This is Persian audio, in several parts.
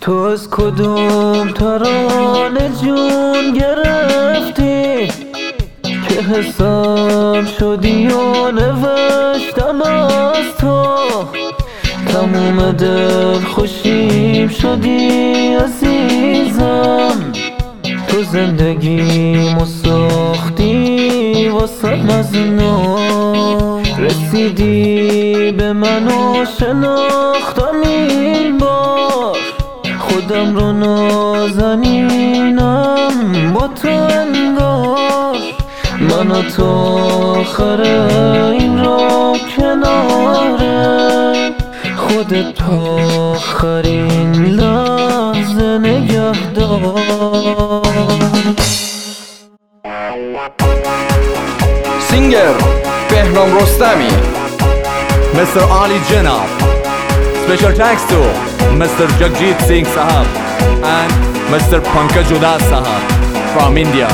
تو از کدوم ترانه جون گرفتی که حساب شدی و نوشتم از تو تموم دل خوشیم شدی عزیزم تو زندگیمو ساختی واسه مزنو رسیدی به من و شناختم این بار خودم رو نازنینم با تو انگار من و تو آخر این را کناره خودت تا آخرین لحظه نگهدار. سینگر بهرام رستمی، Mr. Ali Janab. Special thanks to Mr. Jagjit Singh Sahab and Mr. Pankaj Udas Sahab from India.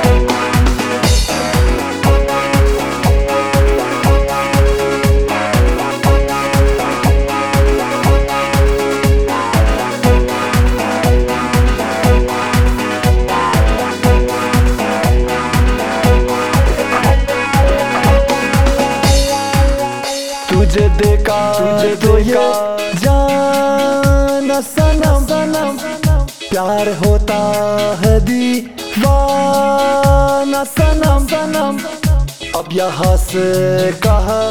तुझे देखा तो ये जाना सनम प्यार होता है दीवाना सनम अब यहाँ से कहा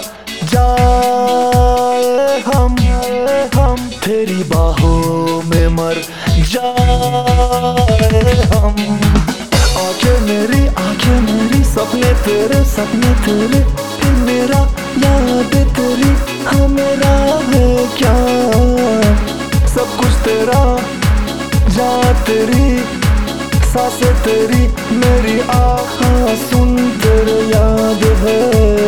जाए हम तेरी बाहों में मर जाए हम। आंखें मेरी सपने तेरे फिर मेरा याद तेरी हाँ मेरा है क्या सब कुछ तेरा जा तेरी सांसें तेरी मेरी आँखें सुन तेरे याद है।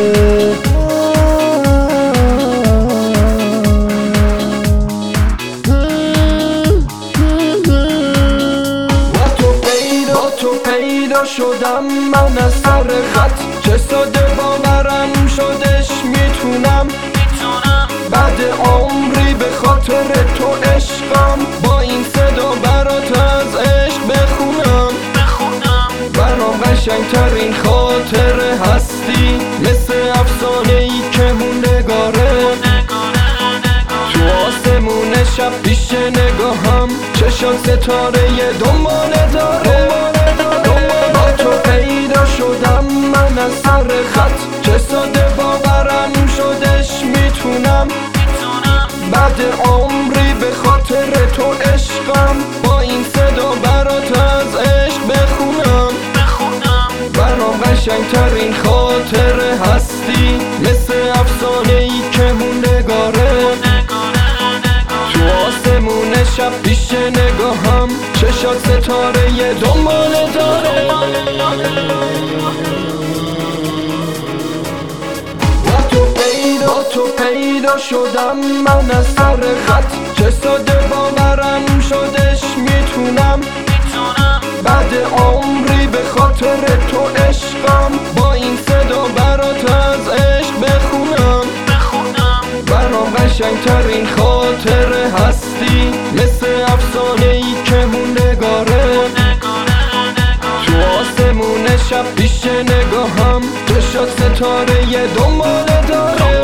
تو پیدا شدم من از سر خط چه ساده باورم شدش میتونم بعد عمری به خاطر تو عشقم با این صدا برات از عشق بخونم برام قشنگترین خاطره هستی مثل افسانه‌ای که موندگاره تو آسمون شب پیش نگاهم چشات ستاره دنباله داره با تو پیدا شدم من از سر خط چه ساده باورم شدش میتونم بعد عمری به خاطر تو عشقم با این صدا برات از عشق بخونم برام قشنگترین خاطره هستی مثل افسانه‌ای که موندگاره تو آسمون شب پیش نگاهم چشات ستاره دنباله داره تو پیدا شدم من از سر خط چه ساده باورم شدش میتونم بعد عمری به خاطر تو عشقم با این صدا برات از عشق بخونم برام قشنگترین خاطره هستی مثل افسانه‌ای که موندگاره تو آسمون شب پیش نگاهم چشات ستاره دنباله داره